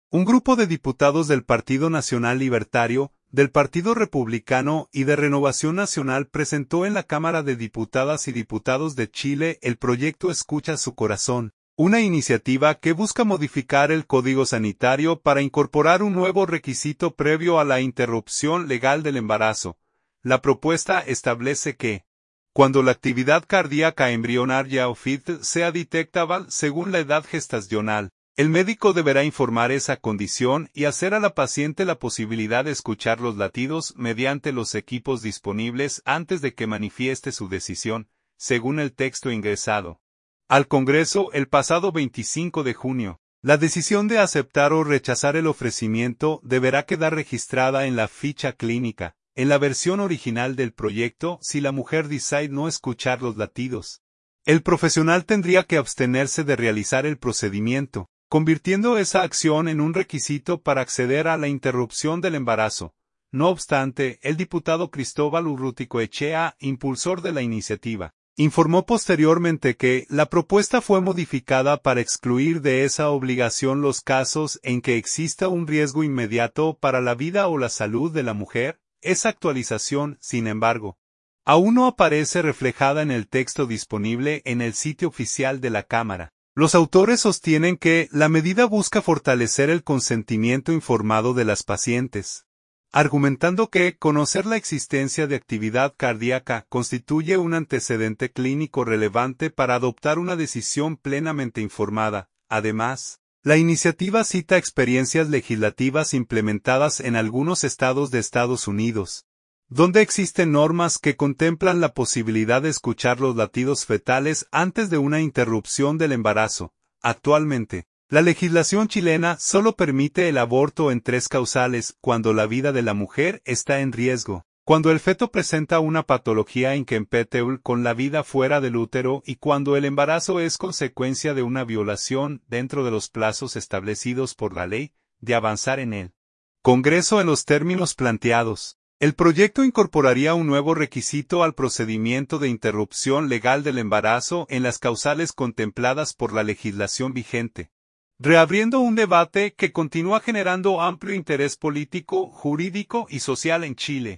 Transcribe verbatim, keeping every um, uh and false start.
Un grupo de diputados del Partido Nacional Libertario, del Partido Republicano y de Renovación Nacional presentó en la Cámara de Diputadas y Diputados de Chile el proyecto Escucha su Corazón, una iniciativa que busca modificar el Código Sanitario para incorporar un nuevo requisito previo a la interrupción legal del embarazo. La propuesta establece que, cuando la actividad cardíaca embrionaria o F I T sea detectable según la edad gestacional, el médico deberá informar esa condición y hacer a la paciente la posibilidad de escuchar los latidos mediante los equipos disponibles antes de que manifieste su decisión, según el texto ingresado al Congreso el pasado veinticinco de junio. La decisión de aceptar o rechazar el ofrecimiento deberá quedar registrada en la ficha clínica, en la versión original del proyecto, si la mujer decide no escuchar los latidos. El profesional tendría que abstenerse de realizar el procedimiento, convirtiendo esa acción en un requisito para acceder a la interrupción del embarazo. No obstante, el diputado Cristóbal Urruticoechea, impulsor de la iniciativa, informó posteriormente que la propuesta fue modificada para excluir de esa obligación los casos en que exista un riesgo inmediato para la vida o la salud de la mujer. Esa actualización, sin embargo, aún no aparece reflejada en el texto disponible en el sitio oficial de la Cámara. Los autores sostienen que la medida busca fortalecer el consentimiento informado de las pacientes, argumentando que conocer la existencia de actividad cardíaca constituye un antecedente clínico relevante para adoptar una decisión plenamente informada. Además, la iniciativa cita experiencias legislativas implementadas en algunos estados de Estados Unidos, donde existen normas que contemplan la posibilidad de escuchar los latidos fetales antes de una interrupción del embarazo. Actualmente, la legislación chilena solo permite el aborto en tres causales: cuando la vida de la mujer está en riesgo, cuando el feto presenta una patología incompatible con la vida fuera del útero y cuando el embarazo es consecuencia de una violación dentro de los plazos establecidos por la ley. De avanzar en el Congreso en los términos planteados, el proyecto incorporaría un nuevo requisito al procedimiento de interrupción legal del embarazo en las causales contempladas por la legislación vigente, reabriendo un debate que continúa generando amplio interés político, jurídico y social en Chile.